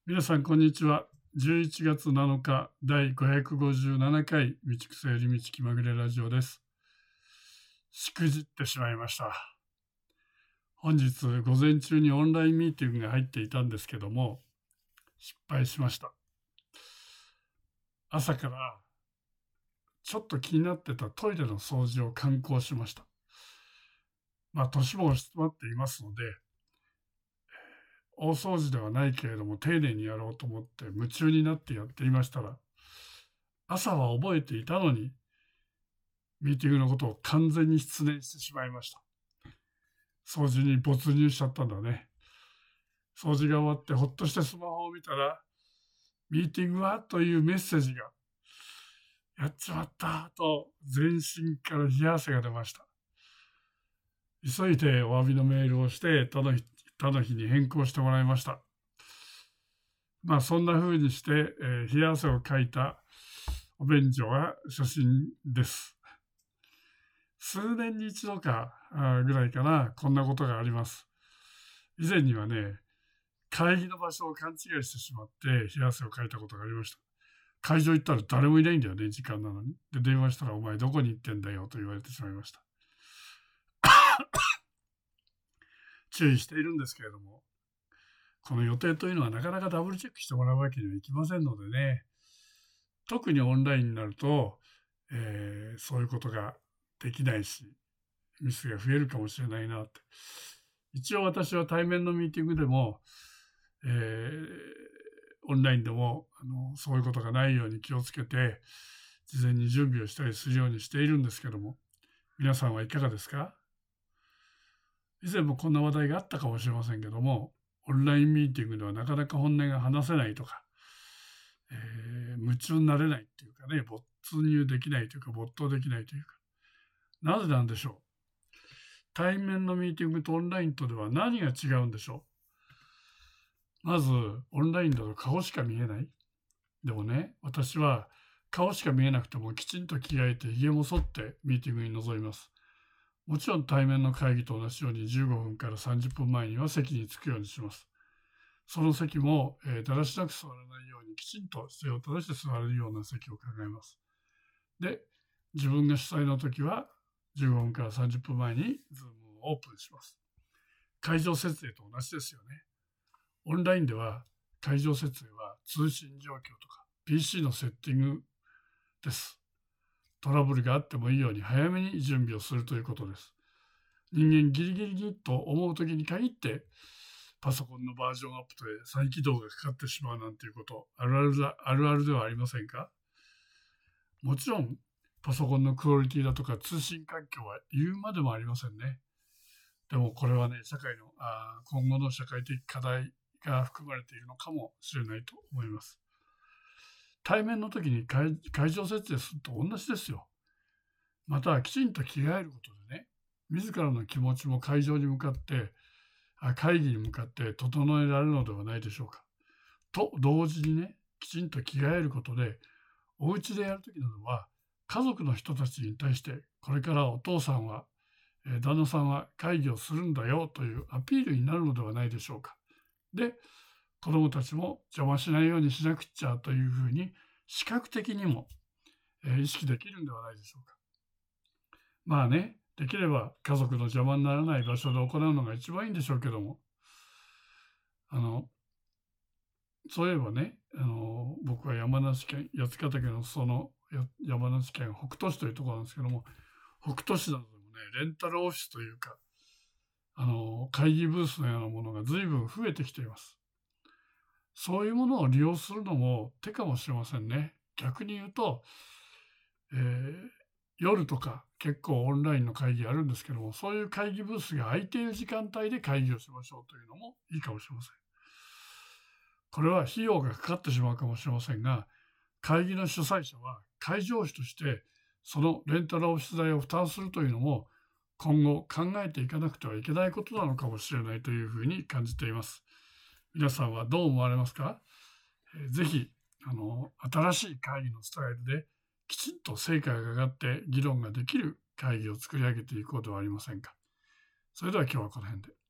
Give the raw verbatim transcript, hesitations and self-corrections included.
皆さんこんにちは。じゅういちがつなのかだいごひゃくごじゅうななかい道草より道気まぐれラジオです。しくじってしまいました。本日午前中にオンラインミーティングが入っていたんですけども、失敗しました。朝からちょっと気になってたトイレの掃除を敢行しました。まあ年も押し詰まっていますので、大掃除ではないけれども丁寧にやろうと思って夢中になってやっていましたら、朝は覚えていたのにミーティングのことを完全に失念してしまいました。掃除に没入しちゃったんだね。掃除が終わってほっとしてスマホを見たら、ミーティングはというメッセージが、やっちまったと全身から冷や汗が出ました。急いでお詫びのメールをして他の日、他の日に変更してもらいました。まあそんな風にして、えー、冷や汗をかいたお便所は写真です。数年に一度かぐらいかな、こんなことがあります。以前にはね、会議の場所を勘違いしてしまって冷や汗をかいたことがありました。会場行ったら誰もいないんだよね、時間なのに。で、電話したらお前どこに行ってんだよと言われてしまいました。注意しているんですけれども、この予定というのはなかなかダブルチェックしてもらうわけにはいきませんのでね、特にオンラインになると、えー、そういうことができないし、ミスが増えるかもしれないなって。一応私は対面のミーティングでも、えー、オンラインでもあのそういうことがないように気をつけて、事前に準備をしたりするようにしているんですけども、皆さんはいかがですか？以前もこんな話題があったかもしれませんけども、オンラインミーティングではなかなか本音が話せないとか、えー、夢中になれないっていうかね、没入できないというか、没頭できないというか、なぜなんでしょう？対面のミーティングとオンラインとでは何が違うんでしょう？まず、オンラインだと顔しか見えない。でもね、私は顔しか見えなくてもきちんと着替えて髭も剃ってミーティングに臨みます。もちろん対面の会議と同じようにじゅうごふんからさんじゅっぷんまえには席に着くようにします。その席も、えー、だらしなく座らないようにきちんと姿勢を正して座れるような席を考えます。で、自分が主催の時はじゅうごふんからさんじゅっぷんまえにズームをオープンします。会場設営と同じですよね。オンラインでは会場設営は通信状況とか ピーシー のセッティングです。トラブルがあってもいいように早めに準備をするということです。人間ギリギリにと思う時に限ってパソコンのバージョンアップで再起動がかかってしまうなんていうことあるあるだ、あるあるではありませんか？もちろんパソコンのクオリティだとか通信環境は言うまでもありませんね。でもこれはね、社会のあ今後の社会的課題が含まれているのかもしれないと思います。対面の時に 会, 会場設営すると同じですよ。またきちんと着替えることでね、自らの気持ちも会場に向かって会議に向かって整えられるのではないでしょうか。と同時にね、きちんと着替えることで、お家でやるときなどは家族の人たちに対してこれからお父さんは、え旦那さんは会議をするんだよというアピールになるのではないでしょうか。で、子どもたちも邪魔しないようにしなくちゃというふうに視覚的にも、え意識できるんではないでしょうか。まあね、できれば家族の邪魔にならない場所で行うのが一番いいんでしょうけども、あのそういえばね、あの僕は山梨県八ヶ岳のその山梨県北杜市というところなんですけども、北杜市などでもね、レンタルオフィスというか、あの会議ブースのようなものが随分増えてきています。そういうものを利用するのも手かもしれませんね。逆に言うと、えー、夜とか結構オンラインの会議あるんですけども、そういう会議ブースが空いている時間帯で会議をしましょうというのもいいかもしれません。これは費用がかかってしまうかもしれませんが、会議の主催者は会場費としてそのレンタルオフィス代を負担するというのも今後考えていかなくてはいけないことなのかもしれないというふうに感じています。皆さんはどう思われますか？えー、ぜひあの新しい会議のスタイルできちんと成果が上がって議論ができる会議を作り上げていこうではありませんか。それでは今日はこの辺で。